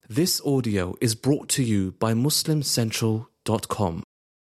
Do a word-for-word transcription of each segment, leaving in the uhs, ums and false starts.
This audio is brought to you by Muslim Central dot com.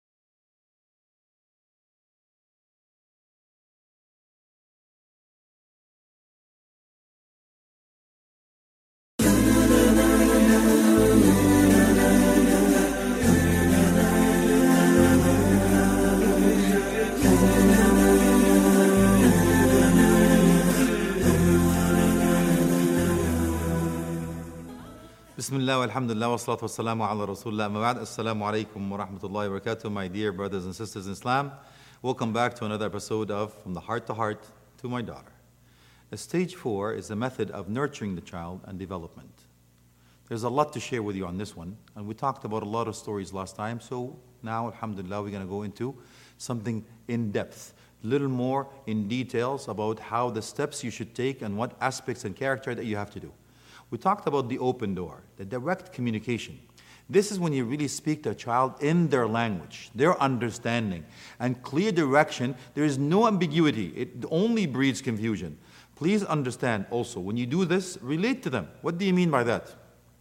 Bismillah, alhamdulillah, wa salatu wa salamu ala rasulullah, amma ba'd. Assalamu alaikum wa rahmatullahi wa barakatuh, my dear brothers and sisters in Islam. Welcome back to another episode of From the Heart to Heart to My Daughter. Stage four is the method of nurturing the child and development. There's a lot to share with you on this one, and we talked about a lot of stories last time, so now, alhamdulillah, we're going to go into something in depth, a little more in details about how the steps you should take and what aspects and character that you have to do. We talked about the open door, the direct communication. This is when you really speak to a child in their language, their understanding, and clear direction. There is no ambiguity. It only breeds confusion. Please understand also, when you do this, relate to them. What do you mean by that?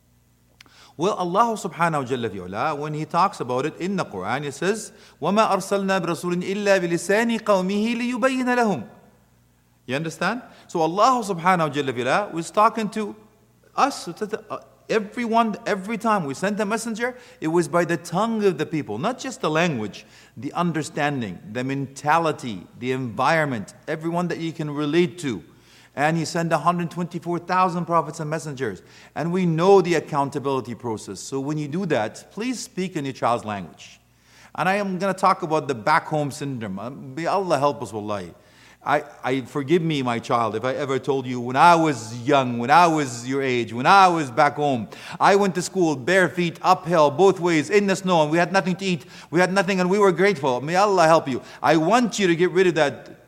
Well, Allah subhanahu wa jalla fi'ula, when He talks about it in the Quran, He says, وَمَا أَرْسَلْنَا بِرَسُولٍ إِلَّا بِلِسَانِ قَوْمِهِ لِيُبَيِّنَ لَهُمْ. You understand? So Allah subhanahu wa jalla fi'ula was talking to us, everyone, every time we sent a messenger, it was by the tongue of the people, not just the language, the understanding, the mentality, the environment, everyone that you can relate to. And He sent one hundred twenty-four thousand prophets and messengers. And we know the accountability process. So when you do that, please speak in your child's language. And I am going to talk about the back home syndrome. May Allah help us, wallahi. I, I forgive me, my child, if I ever told you when I was young, when I was your age, when I was back home, I went to school bare feet, uphill, both ways, in the snow, and we had nothing to eat. We had nothing, and we were grateful. May Allah help you. I want you to get rid of that,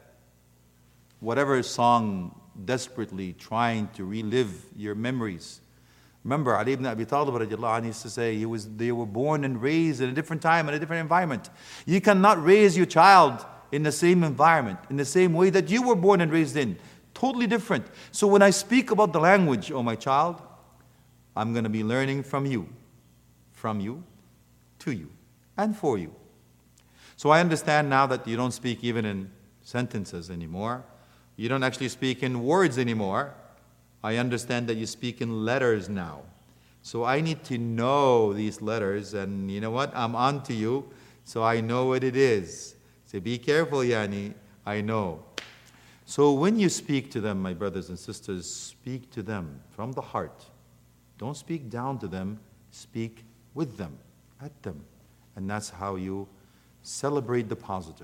whatever song, desperately trying to relive your memories. Remember, Ali ibn Abi Talib radiallahu anhu used to say he was, they were born and raised in a different time, in a different environment. You cannot raise your child in the same environment, in the same way that you were born and raised in. Totally different. So when I speak about the language, oh my child, I'm going to be learning from you, from you, to you, and for you. So I understand now that you don't speak even in sentences anymore. You don't actually speak in words anymore. I understand that you speak in letters now. So I need to know these letters, and you know what? I'm on to you, so I know what it is. Say, be careful, Yani, I know. So when you speak to them, my brothers and sisters, speak to them from the heart. Don't speak down to them, speak with them, at them. And that's how you celebrate the positive.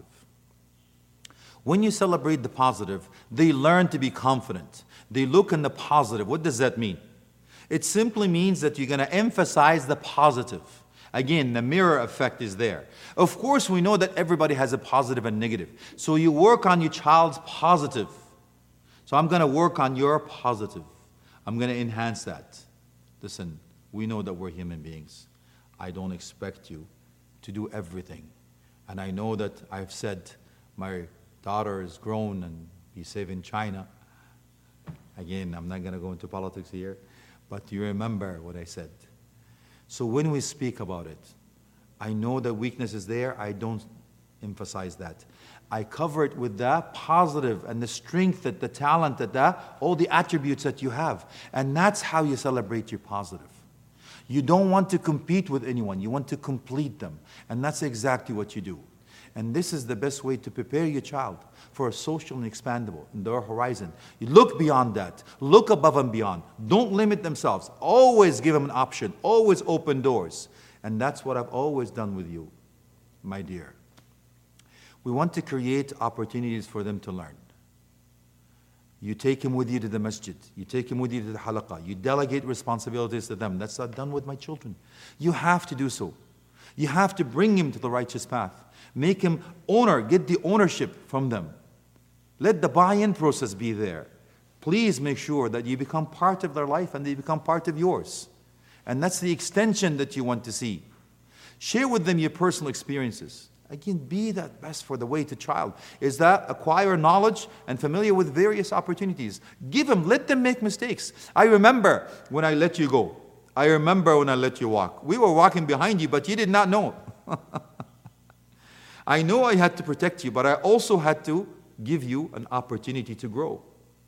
When you celebrate the positive, they learn to be confident. They look in the positive. What does that mean? It simply means that you're going to emphasize the positive. Again, the mirror effect is there. Of course, we know that everybody has a positive and negative. So you work on your child's positive. So I'm going to work on your positive. I'm going to enhance that. Listen, we know that we're human beings. I don't expect you to do everything. And I know that I've said my daughter is grown and be safe in China. Again, I'm not going to go into politics here. But you remember what I said. So when we speak about it, I know the weakness is there. I don't emphasize that. I cover it with the positive and the strength, that the talent, that the, all the attributes that you have. And that's how you celebrate your positive. You don't want to compete with anyone. You want to complete them. And that's exactly what you do. And this is the best way to prepare your child for a social and expandable in their horizon. You look beyond that. Look above and beyond. Don't limit themselves. Always give them an option. Always open doors. And that's what I've always done with you, my dear. We want to create opportunities for them to learn. You take him with you to the masjid. You take him with you to the halaqah. You delegate responsibilities to them. That's not done with my children. You have to do so. You have to bring him to the righteous path. Make him owner, get the ownership from them. Let the buy-in process be there. Please make sure that you become part of their life and they become part of yours. And that's the extension that you want to see. Share with them your personal experiences. Again, be that best for the way to child. Is that acquire knowledge and familiar with various opportunities. Give them, let them make mistakes. I remember when I let you go. I remember when I let you walk. We were walking behind you, but you did not know. I know I had to protect you, but I also had to give you an opportunity to grow.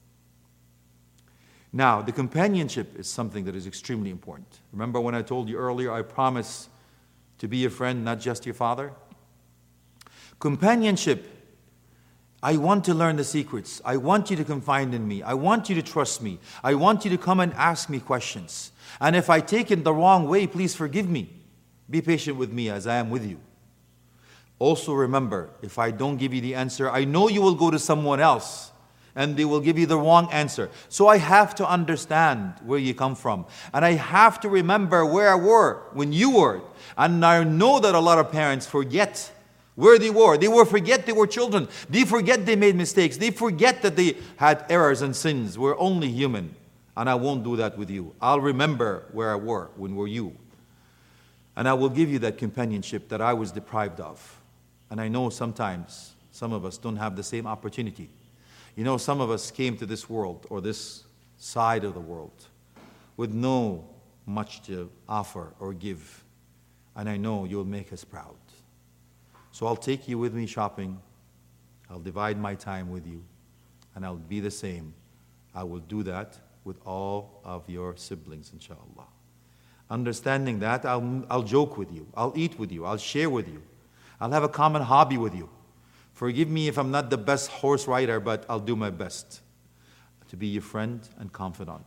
Now, the companionship is something that is extremely important. Remember when I told you earlier, I promise to be your friend, not just your father? Companionship, I want to learn the secrets. I want you to confide in me. I want you to trust me. I want you to come and ask me questions. And if I take it the wrong way, please forgive me. Be patient with me as I am with you. Also remember, if I don't give you the answer, I know you will go to someone else and they will give you the wrong answer. So I have to understand where you come from. And I have to remember where I were when you were. And I know that a lot of parents forget where they were. They will forget they were children. They forget they made mistakes. They forget that they had errors and sins. We're only human. And I won't do that with you. I'll remember where I were when were you. And I will give you that companionship that I was deprived of. And I know sometimes some of us don't have the same opportunity. You know, some of us came to this world or this side of the world with no much to offer or give. And I know you'll make us proud. So I'll take you with me shopping. I'll divide my time with you. And I'll be the same. I will do that with all of your siblings, inshallah. Understanding that, I'll, I'll joke with you. I'll eat with you. I'll share with you. I'll have a common hobby with you. Forgive me if I'm not the best horse rider, but I'll do my best to be your friend and confidant.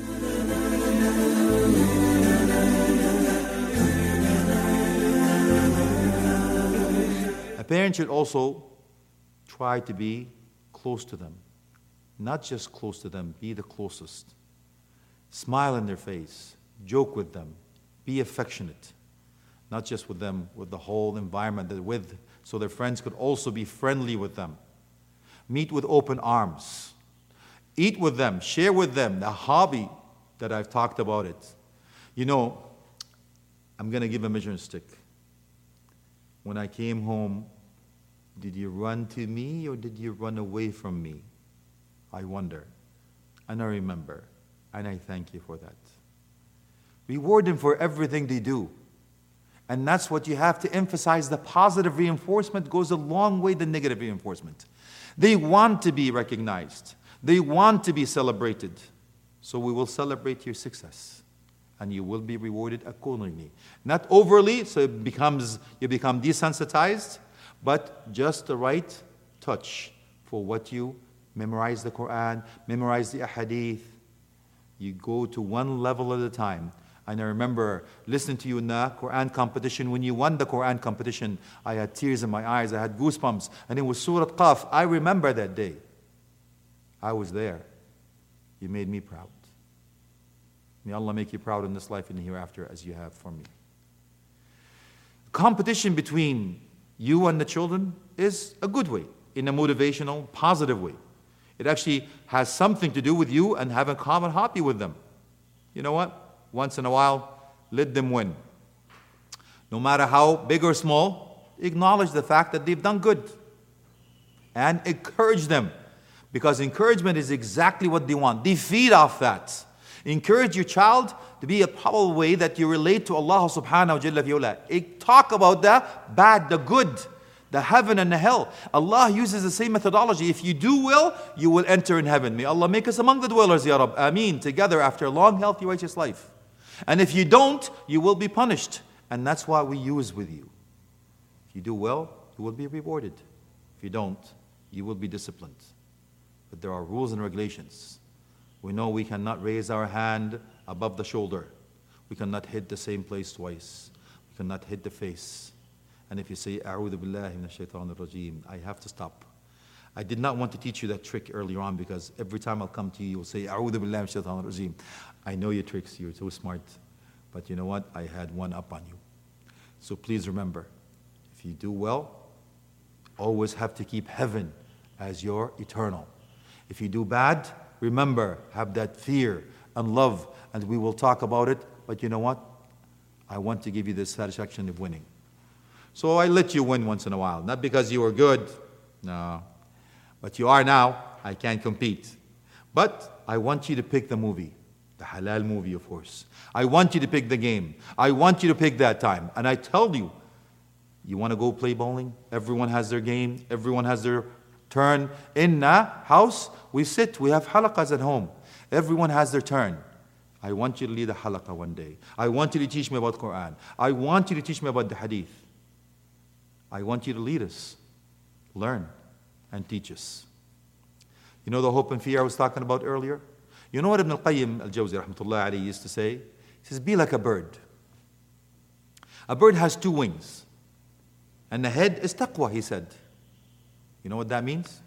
A parent should also try to be close to them. Not just close to them, be the closest. Smile in their face. Joke with them. Be affectionate. Not just with them, with the whole environment they're with, so their friends could also be friendly with them. Meet with open arms. Eat with them. Share with them the hobby that I've talked about it. You know, I'm going to give a measuring stick. When I came home, did you run to me or did you run away from me? I wonder. And I remember. And I thank you for that. Reward them for everything they do. And that's what you have to emphasize. The positive reinforcement goes a long way than negative reinforcement. They want to be recognized. They want to be celebrated. So we will celebrate your success. And you will be rewarded accordingly. Not overly, so it becomes, you become desensitized, but just the right touch for what you memorize the Quran, memorize the Ahadith. You go to one level at a time. And I remember listening to you in the Quran competition. When you won the Quran competition, I had tears in my eyes. I had goosebumps. And it was Surah Qaf. I remember that day. I was there. You made me proud. May Allah make you proud in this life and the hereafter as you have for me. Competition between you and the children is a good way, in a motivational, positive way. It actually has something to do with you and having a common hobby with them. You know what? Once in a while, let them win. No matter how big or small, acknowledge the fact that they've done good. And encourage them. Because encouragement is exactly what they want. They feed off that. Encourage your child to be a probable way that you relate to Allah subhanahu wa ta'ala. Talk about the bad, the good, the heaven and the hell. Allah uses the same methodology. If you do well, you will enter in heaven. May Allah make us among the dwellers, Ya Rabb. Ameen. Together after a long, healthy, righteous life. And if you don't, you will be punished. And that's why we use with you. If you do well, you will be rewarded. If you don't, you will be disciplined. But there are rules and regulations. We know we cannot raise our hand above the shoulder. We cannot hit the same place twice. We cannot hit the face. And if you say, A'udhu billahi minash shaitanir rajeem, I have to stop. I did not want to teach you that trick earlier on because every time I'll come to you, you'll say, A'udhu billahi minash shaitanir rajeem. I know your tricks, you're so smart. But you know what? I had one up on you. So please remember, if you do well, always have to keep heaven as your eternal. If you do bad, remember, have that fear and love, and we will talk about it. But you know what? I want to give you the satisfaction of winning. So I let you win once in a while. Not because you were good. No. But you are now. I can't compete. But I want you to pick the movie. The halal movie, of course. I want you to pick the game. I want you to pick that time. And I tell you, you want to go play bowling? Everyone has their game. Everyone has their turn. In a house, we sit. We have halaqas at home. Everyone has their turn. I want you to lead a halaqa one day. I want you to teach me about Quran. I want you to teach me about the hadith. I want you to lead us. Learn and teach us. You know the hope and fear I was talking about earlier? You know what Ibn al-Qayyim al-Jawzi rahmatullah alayhi used to say? He says, be like a bird. A bird has two wings. And the head is taqwa, he said. You know what that means?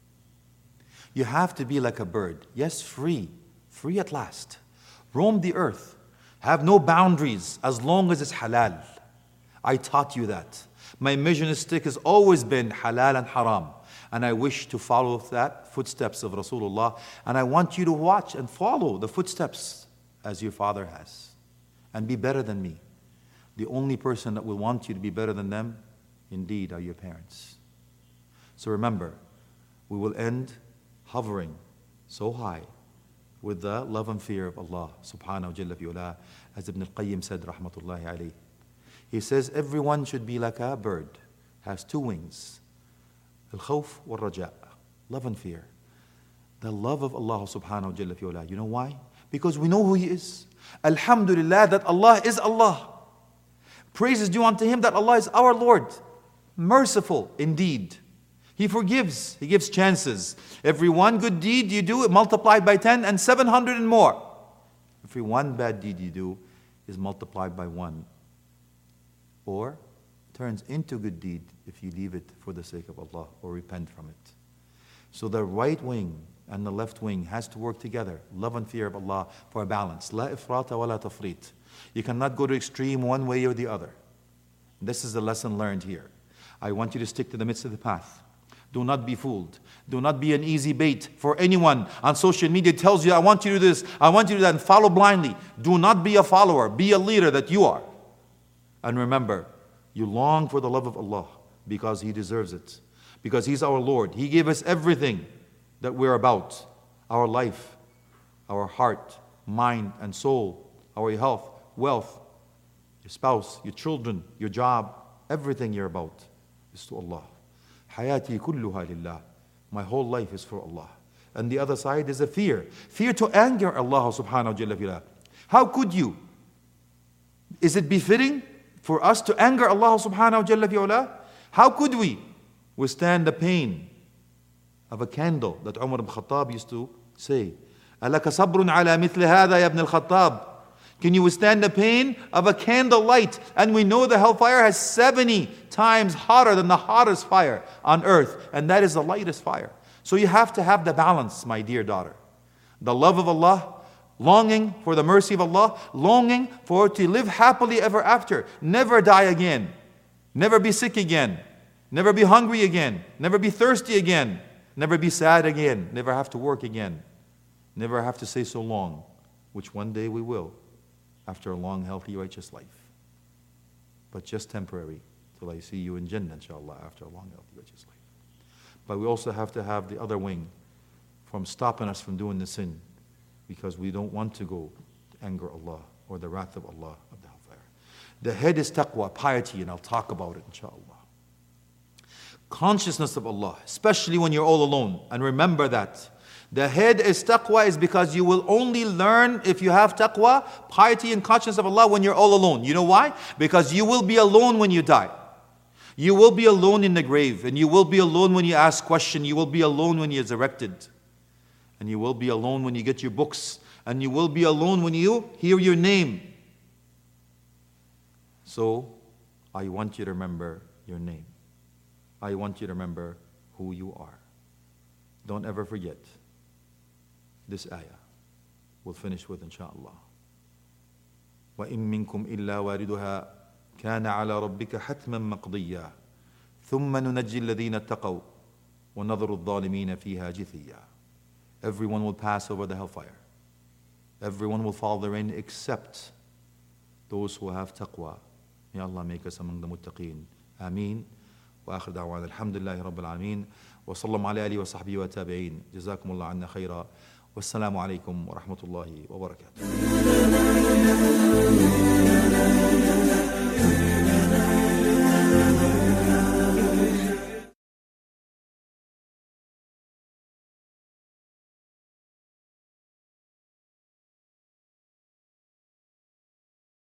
You have to be like a bird. Yes, free. Free at last. Roam the earth. Have no boundaries as long as it's halal. I taught you that. My mission stick has always been halal and haram. And I wish to follow that footsteps of Rasulullah. And I want you to watch and follow the footsteps as your father has. And be better than me. The only person that will want you to be better than them, indeed, are your parents. So remember, we will end hovering so high with the love and fear of Allah subhanahu wa ta'ala, as Ibn al-Qayyim said, rahmatullahi alayhi. He says, everyone should be like a bird, has two wings. Al-khawf wal-raja, love and fear. The love of Allah subhanahu wa ta'ala. You know why? Because we know who He is. Alhamdulillah that Allah is Allah. Praise is due unto Him that Allah is our Lord. Merciful indeed. He forgives. He gives chances. Every one good deed you do, it multiplied by ten and seven hundred and more. Every one bad deed you do is multiplied by one. Or turns into good deed if you leave it for the sake of Allah or repent from it. So the right wing and the left wing has to work together. Love and fear of Allah for a balance. La ifrata wa la tafrit. You cannot go to extreme one way or the other. This is the lesson learned here. I want you to stick to the midst of the path. Do not be fooled. Do not be an easy bait for anyone on social media tells you, I want you to do this, I want you to do that, and follow blindly. Do not be a follower. Be a leader that you are. And remember, you long for the love of Allah because He deserves it. Because He's our Lord. He gave us everything that we're about. Our life, our heart, mind, and soul, our health, wealth, your spouse, your children, your job, everything you're about is to Allah. Hayati kulluha lillah. My whole life is for Allah. And the other side is a fear. Fear to anger Allah subhanahu wa ta'ala. How could you? Is it befitting for us to anger Allah subhanahu wa ta'ala? How could we withstand the pain of a candle that Umar ibn Khattab used to say? أَلَكَ صَبْرٌ عَلَى مِثْلِ هَذَا يَا ابْنَ الْخَطَّابِ. Can you withstand the pain of a candle light? And we know the hellfire has seventy times hotter than the hottest fire on earth. And that is the lightest fire. So you have to have the balance, my dear daughter. The love of Allah, longing for the mercy of Allah, longing for to live happily ever after. Never die again. Never be sick again. Never be hungry again. Never be thirsty again. Never be sad again. Never have to work again. Never have to say so long, which one day we will. After a long, healthy, righteous life. But just temporary, till I see you in Jannah, inshallah, after a long, healthy, righteous life. But we also have to have the other wing from stopping us from doing the sin, because we don't want to go to anger Allah or the wrath of Allah of the hellfire. The head is taqwa, piety, and I'll talk about it, inshallah. Consciousness of Allah, especially when you're all alone. And remember that. The head is taqwa is because you will only learn if you have taqwa, piety and consciousness of Allah when you're all alone. You know why? Because you will be alone when you die. You will be alone in the grave. And you will be alone when you ask questions. You will be alone when you're resurrected. And you will be alone when you get your books. And you will be alone when you hear your name. So, I want you to remember your name. I want you to remember who you are. Don't ever forget. This ayah we'll finish with inshallah. وَإِن مِّنكُمْ إِلَّا وَارِدُهَا كَانَ عَلَى رَبِّكَ حَتْمًا مَقْضِيًّا ثُمَّ نُنَجِّي الَّذِينَ اتَّقَوْا وَنَذَرُ الظَّالِمِينَ فِيهَا جِثِيًّا. Everyone will pass over the hellfire. Everyone will fall therein except those who have taqwa. May Allah make us among the muttaqeen. Ameen. وآخر دعوانا الحمد لله رب العالمين وصلى الله على آله وصحبه وتابعين جزاكم الله عنا خيرا Wassalamu alaikum wa rahmatullahi wa barakatuh.